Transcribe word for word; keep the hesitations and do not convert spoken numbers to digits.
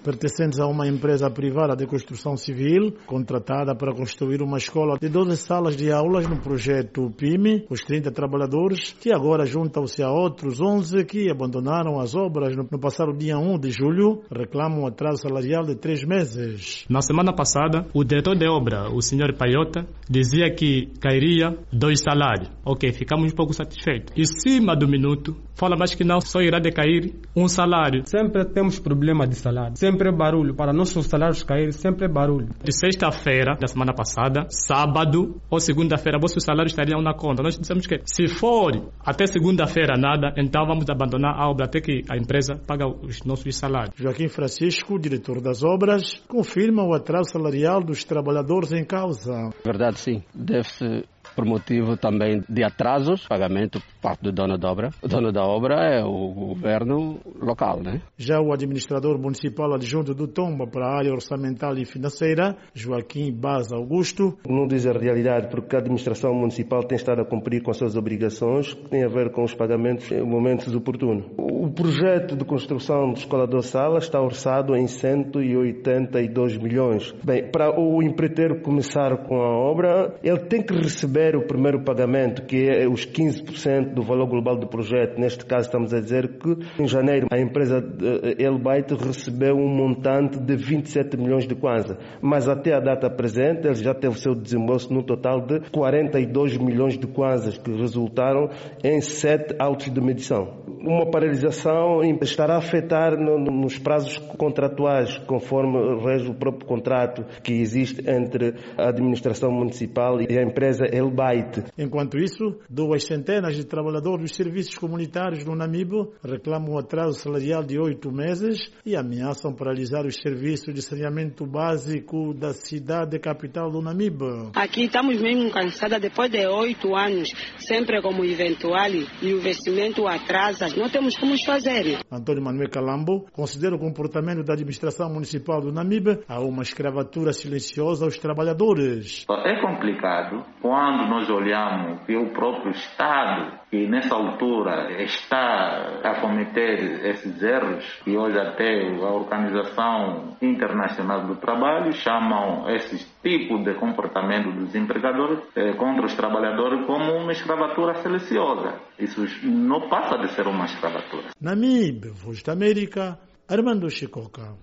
pertencentes a uma empresa privada de construção civil, contratada para construir uma escola de doze salas de aulas no projeto P I M E. Os trinta trabalhadores, que agora juntam-se a outros onze que abandonaram as obras no, no passado dia um de julho, reclamam um atraso salarial de três meses. Na semana passada, o diretor de obra, o senhor Paiota, dizia que cairia dois salários. Ok, ficamos um pouco satisfeitos. Em cima do minuto, fala mais que não, só irá decair um salário. Sempre temos problema de salário, sempre é barulho. Para nossos salários cair, sempre é barulho. De sexta-feira da semana passada, sábado ou segunda-feira, vossos salários estariam na conta. Nós dissemos que se for até segunda-feira nada, então vamos abandonar a obra até que a empresa pague os nossos salários. Joaquim Francisco, diretor das obras, confirma o atraso salarial dos trabalhadores em causa. Verdade, sim. Deve-se por motivo também de atrasos, pagamento por parte do dono da obra. O dono da obra é o governo local, né? Já o administrador municipal adjunto do Tomba para a área orçamental e financeira, Joaquim Baz Augusto. Não diz a realidade, porque a administração municipal tem estado a cumprir com as suas obrigações, que têm a ver com os pagamentos em momentos oportunos. O projeto de construção de escola de salas está orçado em cento e oitenta e dois milhões. Bem, para o empreiteiro começar com a obra, ele tem que receber o primeiro pagamento, que é os quinze por cento do valor global do projeto. Neste caso estamos a dizer que em janeiro a empresa Elbyte recebeu um montante de vinte e sete milhões de kwanza, mas até a data presente ele já teve o seu desembolso no total de quarenta e dois milhões de kwanzas, que resultaram em sete autos de medição. Uma paralisação estará a afetar no, nos prazos contratuais, conforme rege o próprio contrato que existe entre a administração municipal e a empresa Elbyte. Enquanto isso, duas centenas de trabalhadores dos serviços comunitários no Namibe reclamam um atraso salarial de oito meses e ameaçam paralisar os serviços de saneamento básico da cidade capital do Namibe. Aqui estamos mesmo cansados, depois de oito anos, sempre como eventual e o investimento atrasa, não temos como fazer. Antônio Manuel Calambo considera o comportamento da administração municipal do Namibe a uma escravatura silenciosa aos trabalhadores. É complicado quando nós olhamos que o próprio Estado, que nessa altura está a cometer esses erros, e hoje até a Organização Internacional do Trabalho chamam esse tipo de comportamento dos empregadores eh, contra os trabalhadores como uma escravatura silenciosa. Isso não passa de ser uma escravatura. Namibe, Voz da América, Armando Chicoca.